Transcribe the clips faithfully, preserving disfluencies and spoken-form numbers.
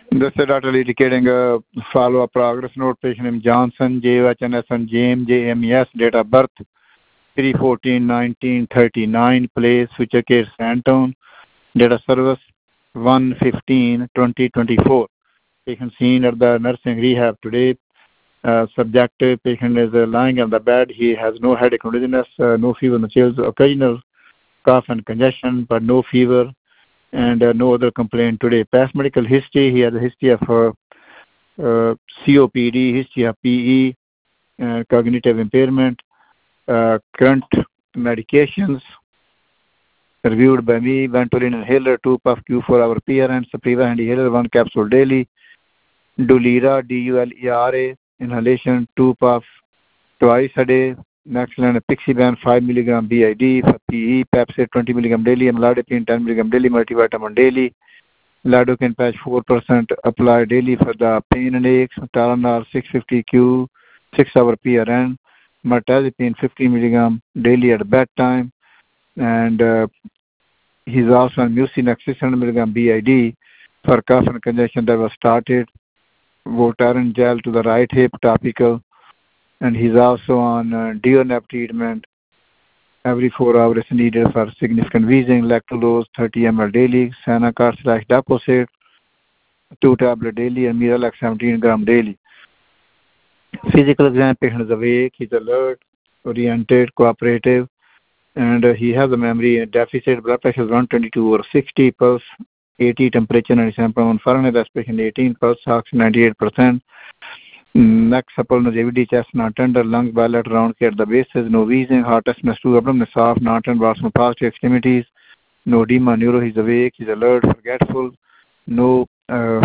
This is Doctor Lee indicating a follow-up progress note. Patient name Johnson, J H N S N J M J M E S, date of birth three fourteen nineteen thirty-nine, place Future Care Santon, date of service one fifteen twenty twenty-four. Patient seen at the nursing rehab today. Uh, subjective patient is uh, lying on the bed. He has no headache, no dizziness, uh, no fever, no chills, occasional cough and congestion, but no fever and uh, no other complaint today. Past medical history, he has a history of uh, uh, C O P D, history of P E, uh, cognitive impairment, uh, current medications reviewed by me, Ventolin inhaler, two puff Q four hour P R N, Supriva inhaler, one capsule daily, Dulera, D U L E R A, inhalation, two puff twice a day, Naxalan, Pixiban, five milligram B I D, for P E, Pepsid, twenty milligram daily, Amlodipine, ten milligram daily, multivitamin daily, Lidocaine patch, four percent apply daily for the pain and aches, Tylenol, six fifty Q, six hour P R N, Mirtazapine, fifty milligram daily at bedtime, and uh, he's also on Mucinex, six hundred milligram B I D for cough and congestion that was started, Voltaren gel to the right hip, topical, and he's also on uh, Dionep treatment every four hours needed for significant wheezing, lactulose, thirty milliliters daily, Sanacart slash Daposit, two tablet daily, and Miralax, seventeen gram daily. Physical exam, patient is awake, he's alert, oriented, cooperative, and uh, he has a memory deficit. Blood pressure is one twenty-two over sixty, pulse eighty, temperature ninety-seven point one Fahrenheit, respiration eighteen, pulse oxygen ninety-eight percent. Neck supple, no J V D, chest not tender, lungs bilateral, round at the bases, no wheezing, heart test, two abdomen, soft, not tender, Watson positive extremities, no edema, neuro, he's awake, he's alert, forgetful, no uh,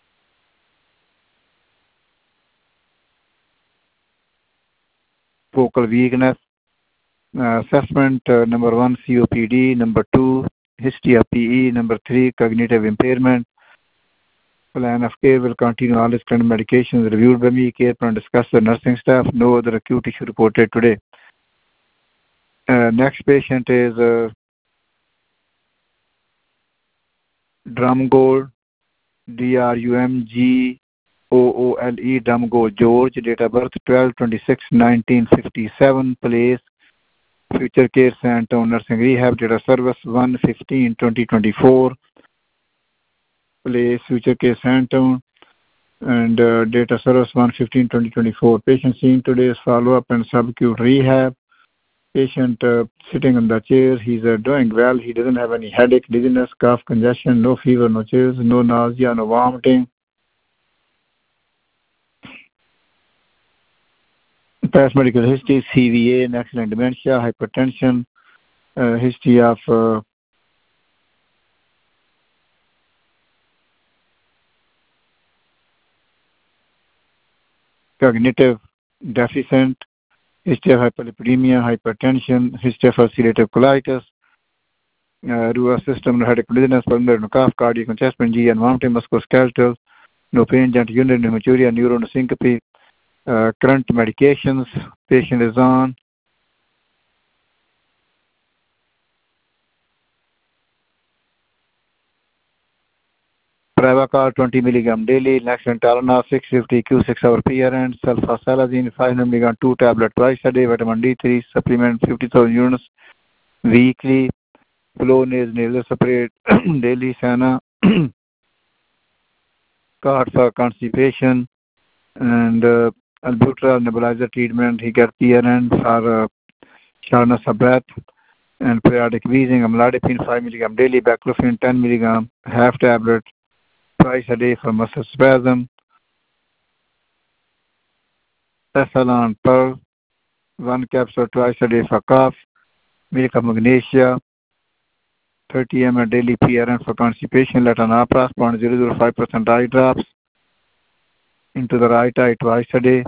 focal weakness. Uh, assessment, uh, number one, C O P D, number two, history of P E, number three, cognitive impairment. Plan of care will continue all his current medications reviewed by me, care plan discussed with nursing staff, no other acute issue reported today. Uh, next patient is uh, Drumgold, D R U M G O O L E, Drumgold George, date of birth twelve twenty-six nineteen fifty-seven, place Future Care Santon Nursing Rehab, date of service one fifteen twenty twenty-four, place Future Care Santon, and uh, date of service one fifteen twenty twenty-four. Patient seen today is follow-up and subacute rehab. Patient uh, sitting on the chair, he's uh, doing well. He doesn't have any headache, dizziness, cough, congestion, no fever, no chills, no nausea, no vomiting. Past medical history, C V A, accident dementia, hypertension, uh, history of uh, cognitive deficit, history of hyperlipidemia, hypertension, history of ulcerative colitis, uh, nervous system, headache, dizziness, pulmonary cough, cardiac and chest pain, G and vomiting, musculoskeletal, no pain, gentle urinary hematuria, neurosyncope, uh, current medications patient is on. Prevacol twenty milligram daily, Naxalan Tylenol six fifty Q six hour P R N, sulfasalazine five hundred milligram two tablet twice a day, vitamin D three supplement fifty thousand units weekly, Flonase nasal spray daily, Sana card for constipation, and uh, albuterol nebulizer treatment. He got P R N for uh, shortness of breath and periodic wheezing, amlodipine five milligram daily, baclofen ten milligram half tablet twice a day for muscle spasm, Tessalon Pearl, one capsule twice a day for cough, milk of magnesia, thirty milliliters daily P R N for constipation, Letonapras zero point zero zero five percent eye drops into the right eye twice a day,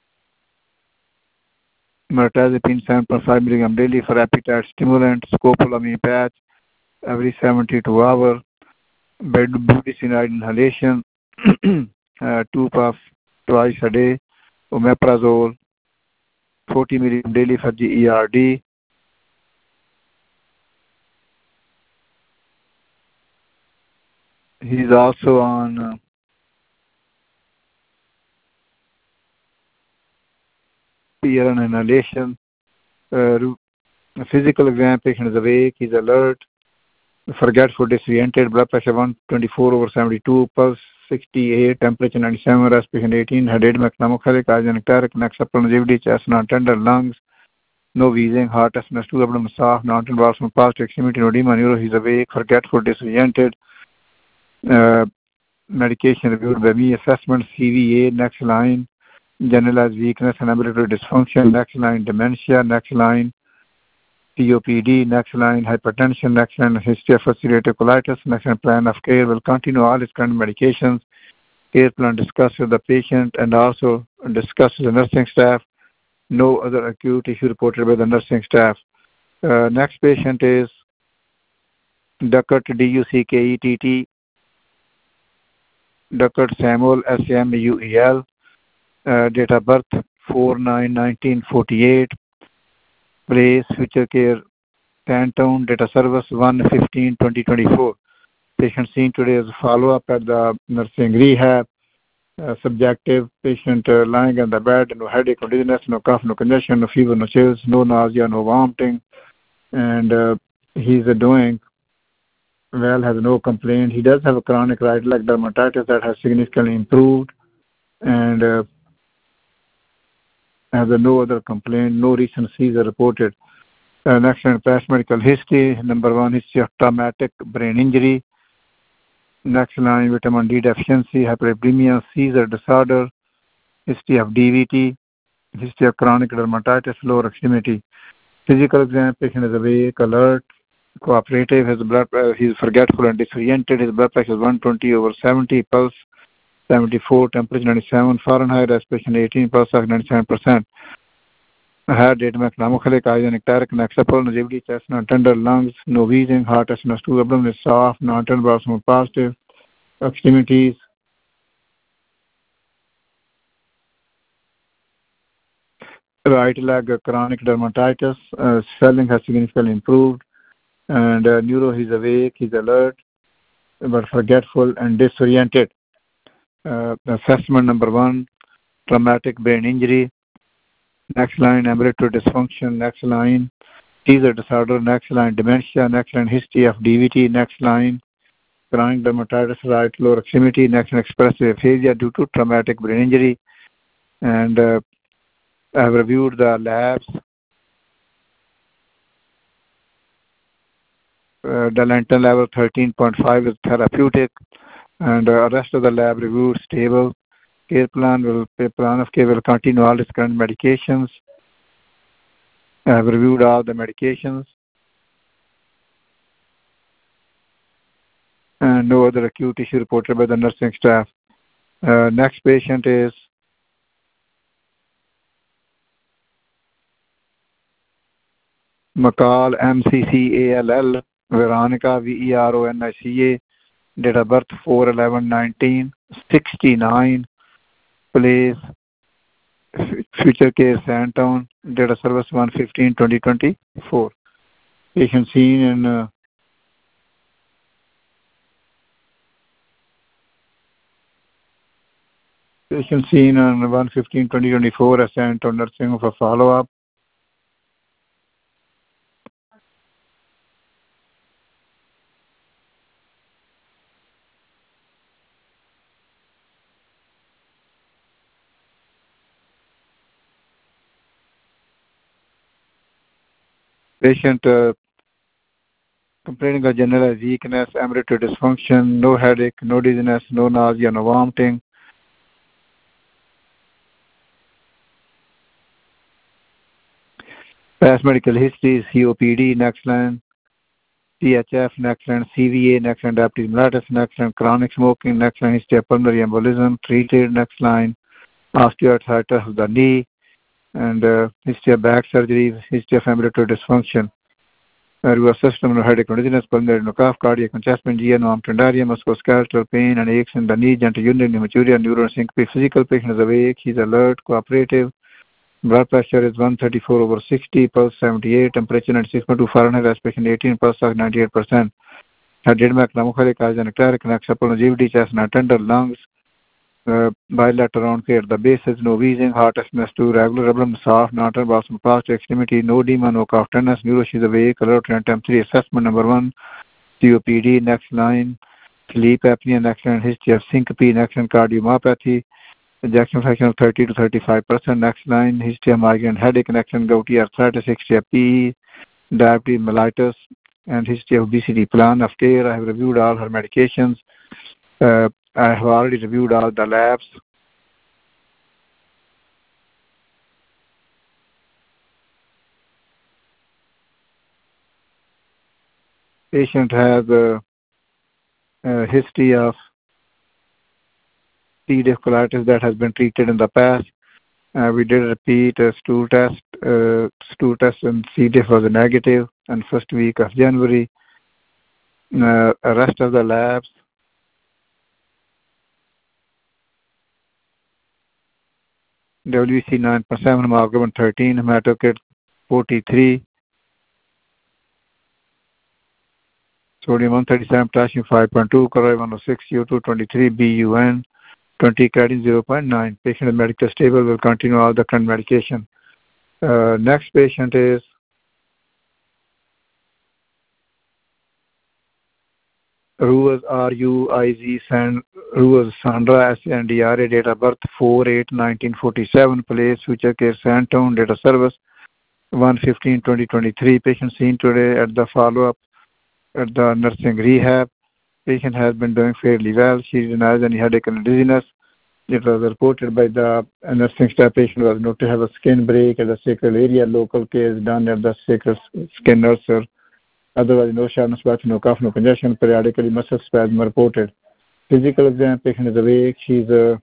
Mirtazapine seven point five milligram daily for appetite stimulant, scopolamine patch every seventy-two hours, budesonide inhalation, uh, two puff twice a day, omeprazole forty milligram daily for G E R D. He's also on uh, P R N inhalation. Uh, physical exam, patient is awake, he's alert, forgetful, disoriented, blood pressure one twenty-four over seventy-two, pulse sixty-eight, temperature ninety-seven, respiration eighteen, head edema, pneumothorax, isogenic, neck supple, longevity, chest non-tender, lungs, no wheezing, heart test, S two, abdomen soft, non-involved from past extremity, no edema, neuro, he's awake, forgetful, disoriented. Uh, medication reviewed by me, assessment, C V A, next line, generalized weakness and ambulatory dysfunction, next line, dementia, next line, C O P D, next line, hypertension, next line, history of ulcerative colitis, next line, plan of care will continue all his current medications, care plan discussed with the patient and also discussed with the nursing staff. No other acute issue reported by the nursing staff. Uh, next patient is Duckett, D U C K E T T, Duckett Samuel, S M U E L, uh, date of birth four nine nineteen forty-eight, place Future Care, Sandtown, date of service one fifteen twenty twenty-four. Patient seen today as a follow-up at the nursing rehab. Uh, subjective, patient uh, lying on the bed, no headache, no dizziness, no cough, no congestion, no fever, no chills, no nausea, no vomiting, and uh, he's uh, doing well, has no complaint. He does have a chronic right leg dermatitis that has significantly improved and uh, has uh, no other complaint, no recent seizure reported. Uh, next one, past medical history. Number one, history of traumatic brain injury. Next line, vitamin D deficiency, hyperlipidemia, seizure disorder, history of D V T, history of chronic dermatitis, lower extremity. Physical exam, patient is awake, alert, cooperative, his blood, uh, he's forgetful and disoriented, his blood pressure is one twenty over seventy, pulse seventy-four, temperature ninety-seven Fahrenheit, respiration eighteen, pulse of ninety-seven percent. Heart rate, pneumothorax, isogenic, neck supple, longevity, chest non-tender, lungs, no wheezing, heart test, S two, abdomen is soft, non-tender, blood positive, extremities. Right leg, chronic dermatitis, uh, swelling has significantly improved, and uh, neuro, he's awake, he's alert, but forgetful and disoriented. Uh, assessment number one, traumatic brain injury. Next line, ambulatory dysfunction. Next line, seizure disorder. Next line, dementia. Next line, history of D V T. Next line, chronic dermatitis, right lower extremity. Next line, expressive aphasia due to traumatic brain injury. And uh, I have reviewed the labs. Uh, Delanton level thirteen point five is therapeutic, and uh, rest of the lab reviewed stable. Care plan will plan of care will continue all its current medications. I have reviewed all the medications, and no other acute issue reported by the nursing staff. Uh, next patient is McCall, M C C A L L, Veronica, V E R O N I C A, date of birth four eleven nineteen sixty-nine, place Future Care, Sandtown, date of service one fifteen twenty twenty-four. Patient seen in uh, patient seen on one fifteen twenty twenty-four at Sandtown Nursing Home for follow-up. Patient uh, complaining of general weakness, ambulatory dysfunction, no headache, no dizziness, no nausea, no vomiting. Past medical history, C O P D, next line, C H F, next line, C V A, next line, diabetes mellitus, next line, chronic smoking, next line, history of pulmonary embolism, treated, next line, osteoarthritis of the knee, and uh, history of back surgery, history of ambulatory dysfunction, nervous system, no headache, no dizziness, pulmonary, no cough, cardiac enchantment, G N, no amtendaria, musculoskeletal pain and aches in the knee, gentle urinary hematuria, neurosyncope. Physical patient is awake, he's alert, cooperative. Blood pressure is one thirty-four over sixty, pulse seventy-eight, temperature ninety-six point two Fahrenheit, respiration eighteen, pulse ox ninety-eight percent. Head edema, pneumothorax, isogenic, neck supple, longevity, chest non-tender, lungs, uh, bilateral round care. The basis, no wheezing, heart estimates two, regular rubber soft, not a bottom past extremity, no edema, no cough, tenderness, neuro, she's awake, alert, and temp three. Assessment number one, C O P D, next line, sleep apnea, next line, history of syncope, next line, cardiomyopathy, ejection fraction of thirty to thirty-five percent, next line, history of migraine headache, next line, gouty arthritis, history of P E, diabetes mellitus, and history of obesity. Plan of care, I have reviewed all her medications. Uh, I have already reviewed all the labs. Patient has a, a history of C. diff colitis that has been treated in the past. Uh, we did repeat a stool test. Uh, stool test and C. diff was a negative on first week of January. Uh, rest of the labs, W C nine point seven, hemoglobin thirteen, hematocrit forty-three, sodium one thirty-seven, potassium five point two, chloride one oh six, C O two twenty-three, B U N twenty, creatinine zero point nine. Patient is medically stable, will continue all the current medication. Uh, next patient is Ruiz, R U I Z, San, Ruiz Sandra, S N D R A, date of birth four eight nineteen forty-seven, place Future Care Sandtown, date of service one fifteen twenty twenty-three. Patient seen today at the follow-up at the nursing rehab. Patient has been doing fairly well. She denies any headache and dizziness. It was reported by the nursing staff. Patient was noted to have a skin break at the sacral area. Local care is done at the sacral skin nurse. Otherwise, no sharpness, no cough, no congestion. Periodically, muscle spasm reported. Physical exam, patient is awake. She's uh,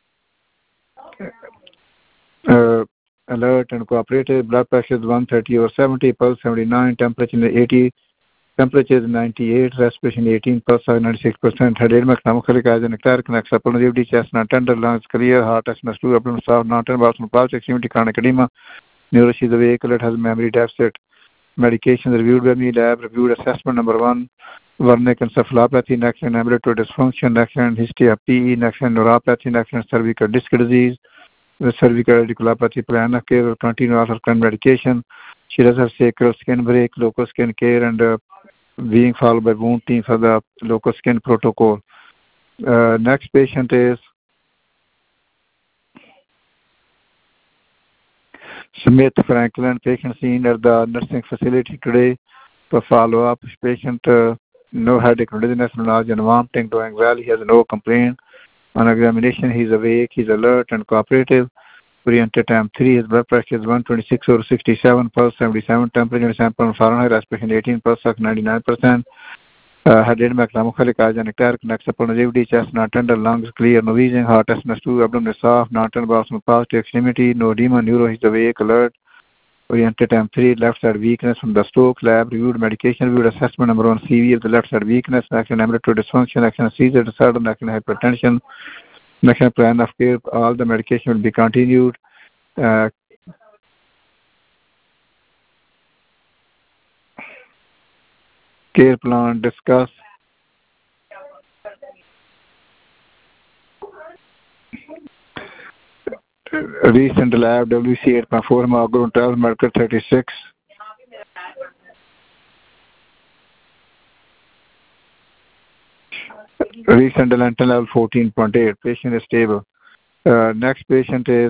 uh, alert and cooperative. Blood pressure is one thirty over seventy, pulse seventy-nine, temperature eighty, temperature is ninety-eight, respiration eighteen, pulse ninety-six percent. Head edema, pneumocolic eyes and ectatic, next upper G chest not tender, lungs clear, heart estimates two, abdomen soft, not tender, bowel pulse, extremity, chronic edema. Neuro, she's awake, alert, has memory deficit. Medications reviewed by me, lab reviewed assessment number one, Wernicke encephalopathy, next line ambulatory dysfunction, next line history of P E, next line neuropathy, next line cervical disc disease, the cervical radiculopathy. Plan of care will continue all her current medication. She does have sacral skin break, local skin care, and uh, being followed by wound team for the local skin protocol. Uh, next patient is Smith Franklin, patient seen at the nursing facility today for follow-up. Patient, uh, no headache, no dizziness, no nausea, and vomiting, doing well. He has no complaint. On examination, he's awake, he's alert and cooperative. Oriented time three, his blood pressure is one twenty-six over sixty-seven, pulse seventy-seven, temperature sample Fahrenheit, respiration eighteen, pulse ninety-nine percent. Uh, head edema, pneumocolic eyes and ectatic, next upper G chest not tender, lungs clear, no wheezing, heart estimates two, abdomen is soft, not tender, bowel past extremity, no edema, neuro, he's awake, alert. Oriented time three, left side weakness from the stroke lab, reviewed medication, reviewed assessment number one, C V of the left side weakness, action ambulatory dysfunction, action seizure disorder, action hypertension, action plan of care, all the medication will be continued. Uh, care plan, discuss. Recent lab, W C eight point four, hemoglobin twelve, mercury thirty-six. Recent dental level fourteen point eight. Patient is stable. Uh, next patient is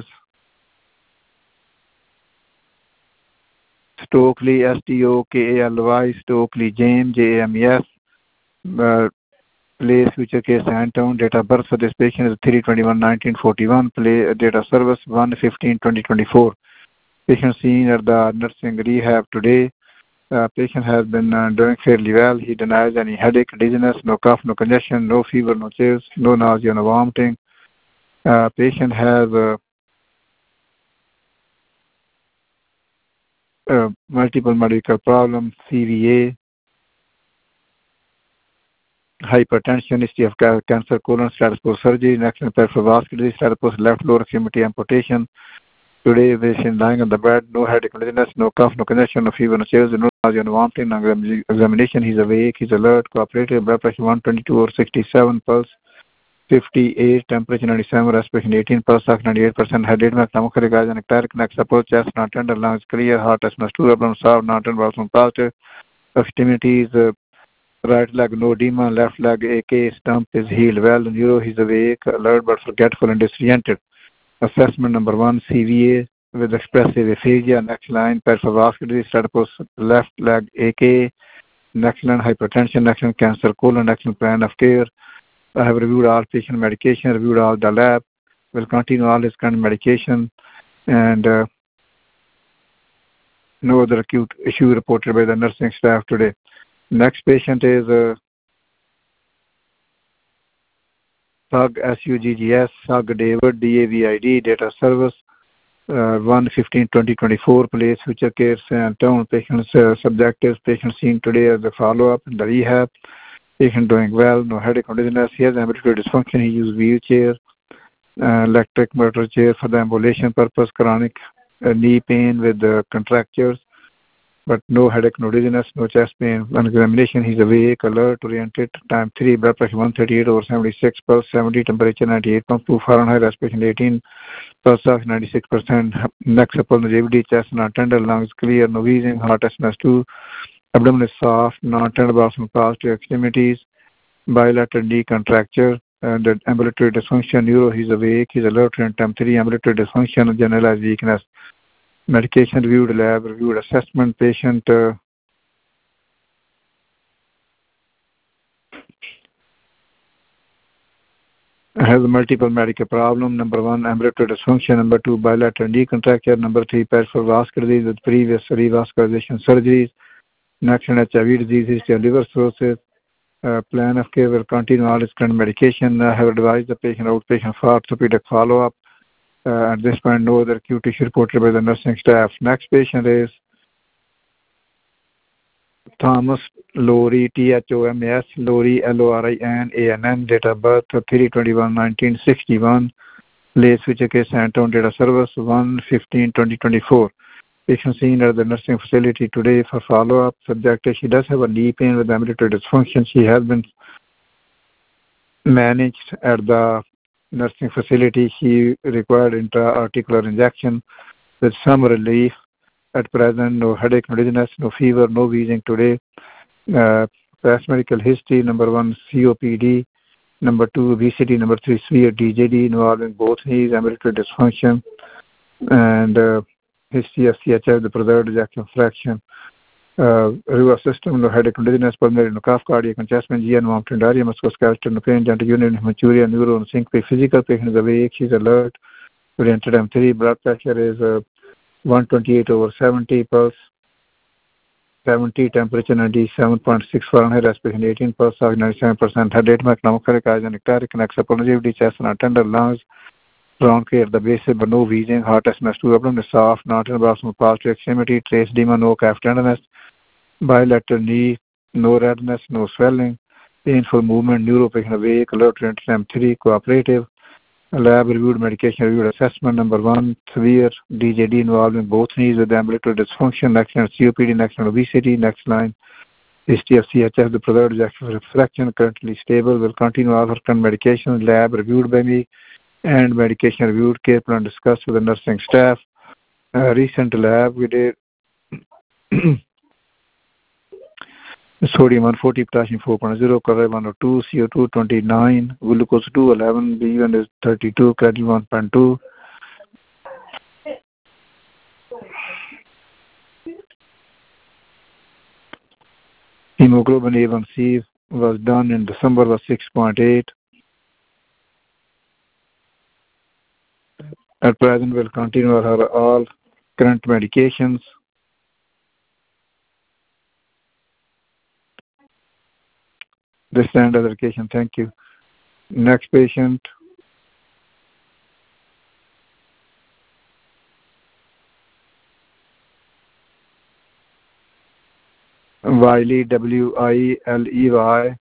Stokely, S T O K A L Y, Stokely James, J A M E S. Uh, place Future Care Sandtown. Date of birth for this patient is three twenty-one nineteen forty-one. Play, date of service one fifteen twenty twenty-four. Patient seen at the nursing rehab today. Uh, patient has been uh, doing fairly well. He denies any headache, dizziness, no cough, no congestion, no fever, no chills, no nausea, no vomiting. Uh, patient has uh, uh, multiple medical problems, C V A, hypertension, history of cancer, colon, status post surgery, next peripheral vascular disease, status post left lower extremity amputation. Today, patient lying on the bed, no headache, no dizziness, no cough, no congestion, no fever, no chills, no nausea, no vomiting. On examination, he's awake, he's alert, cooperative, blood pressure one twenty-two over sixty-seven, pulse fifty-eight, temperature ninety-seven, respiration eighteen, pulse ox ninety-eight percent, head eight, stomach regard, and ectaric, neck support, chest not tender, lungs clear, heart S M S two, abdomen soft, not tender, balls positive, extremities, uh, right leg no edema, left leg A K, stump is healed well, neuro is awake, alert but forgetful and disoriented. Assessment number one, C V A with expressive aphasia, next line, peripheral disease, status left leg A K, next line, hypertension, next line, cancer, colon, next line, plan of care. I have reviewed all patient medication, reviewed all the lab, will continue all his current medication, and uh, no other acute issue reported by the nursing staff today. Next patient is uh, Sug S U G G S, Sug David, D A V I D, date of service, uh, one fifteen twenty twenty-four, place, future care, and town. Patient's uh, subjective, patient seen today as a follow-up in the rehab. Patient doing well, no headache or dizziness. He has ambulatory dysfunction. He uses wheelchair, uh, electric motor chair for the ambulation purpose, chronic uh, knee pain with uh, contractures, but no headache, no dizziness, no chest pain. On examination, he's awake, alert, oriented. Time three, blood pressure one thirty-eight over seventy-six, pulse seventy, temperature ninety-eight point two Fahrenheit, respiration eighteen, pulse ox ninety-six percent, neck supple, no J V D, chest not tender, lungs clear, no wheezing, heart S M S two, abdomen is soft, non-tender, balls positive, extremities, bilateral knee contracture, and the ambulatory dysfunction, neuro, he's awake, he's alert, and time three, ambulatory dysfunction, generalized weakness. Medication reviewed, lab reviewed, assessment, patient uh, has multiple medical problem. Number one, ambulatory dysfunction. Number two, bilateral knee contracture. Number three, peripheral vascular disease with previous revascularization surgeries. Next, H I V disease, history of liver cirrhosis. Uh, plan of care will continue all his current medication. I have advised the patient outpatient for orthopedic follow-up. Uh, at this point, no other acute issue reported by the nursing staff. Next patient is Thomas Lori, T H O M A S, Lori, L O R I N A N N, date of birth three twenty-one nineteen sixty-one, place Wichita, Santon, date of service one fifteen twenty twenty-four. Patient seen at the nursing facility today for follow-up. Subject, she does have a knee pain with ambulatory dysfunction. She has been managed at the nursing facility. She required intra-articular injection with some relief. At present, no headache, no dizziness, no fever, no wheezing today. Uh, past medical history, number one, C O P D. Number two, obesity. Number three, severe D J D involving both knees, ambulatory dysfunction. And uh, history of C H F, the preserved ejection fraction. Uh, review system, no headache, no dizziness, pulmonary, no cough, cardiac, and chest pain, G N, vomiting, diarrhea, musculoskeletal, no pain, gentle urinary, hematuria, neuro, and syncope. Physical, patient is awake, she's alert. Oriented M three, blood pressure is uh, one twenty-eight over seventy, pulse seventy, temperature ninety-seven point six Fahrenheit, respiration eighteen, pulse ox ninety-seven percent, head eight, economic eyes and ectaric, neck supple, J V D, chest and tender, lungs, round care, the base, but no wheezing, heart S M S two, abdomen is soft, not in the positive, extremity, trace edema, no calf tenderness, bilateral knee, no redness, no swelling, painful movement, neuro, patient awake, alert, M three, cooperative. Lab reviewed medication reviewed assessment. Number one, severe D J D involving both knees with ambulatory dysfunction. Next line, C O P D. Next line, obesity. Next line, history of C H F, the preserved ejection fraction, currently stable. Will continue all her current medication. Lab reviewed by me and medication reviewed. Care plan discussed with the nursing staff. Uh, recent lab we did sodium one forty, potassium four point zero, chloride one oh two, C O two twenty-nine, glucose two eleven, B one is thirty-two, creatinine one point two. Hemoglobin A one C was done in December, was six point eight. At present, we'll continue her all current medications. This end of the medication, thank you. Next patient. Wiley, W I L E Y,